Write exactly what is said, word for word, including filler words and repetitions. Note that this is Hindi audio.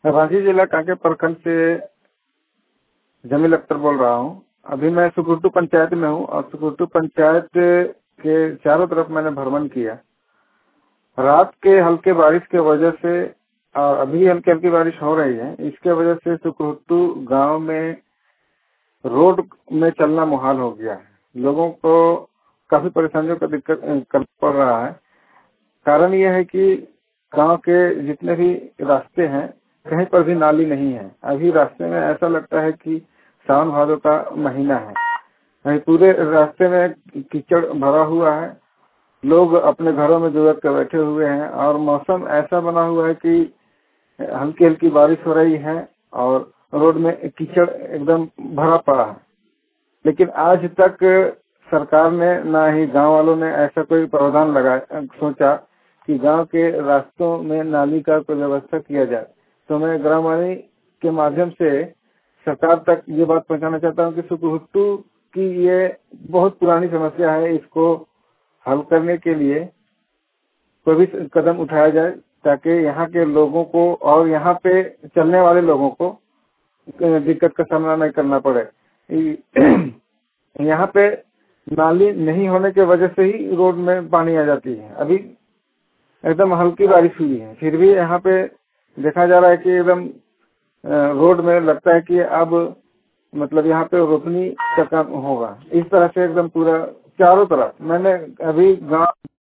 रांची जिला कांके प्रखंड से जमील अख्तर बोल रहा हूँ। अभी मैं सुकुरटू पंचायत में हूँ और सुकुरटू पंचायत के चारों तरफ मैंने भ्रमण किया। रात के हल्के बारिश के वजह से और अभी हल्की हल्की बारिश हो रही है, इसके वजह से सुकुरटू गांव में रोड में चलना मुहाल हो गया है। लोगों को काफी परेशानियों का दिक्कत करना पड़ रहा है। कारण यह है कि गांव के जितने भी रास्ते हैं कहीं पर भी नाली नहीं है। अभी रास्ते में ऐसा लगता है कि सावन भादों का महीना है। पूरे रास्ते में कीचड़ भरा हुआ है। लोग अपने घरों में जरूरत कर बैठे हुए हैं और मौसम ऐसा बना हुआ है कि हल्की हल्की बारिश हो रही है और रोड में कीचड़ एकदम भरा पड़ा है। लेकिन आज तक सरकार ने ना ही गांव वालों ने ऐसा कोई प्रावधान लगा सोचा कि गांव के रास्तों में नाली का कोई व्यवस्था किया जाए। तो मैं ग्रामवाणी के माध्यम से सरकार तक ये बात पहुंचाना चाहता हूं कि सुकुरटू की ये बहुत पुरानी समस्या है। इसको हल करने के लिए कोई भी कदम उठाया जाए ताकि यहाँ के लोगों को और यहाँ पे चलने वाले लोगों को दिक्कत का सामना नहीं करना पड़े। यहाँ पे नाली नहीं होने के वजह से ही रोड में पानी आ जाती है। अभी एकदम हल्की बारिश हुई है, फिर भी यहाँ पे देखा जा रहा है कि एकदम रोड में लगता है कि अब मतलब यहाँ पे रोशनी का काम होगा। इस तरह से एकदम पूरा चारों तरफ मैंने अभी गांव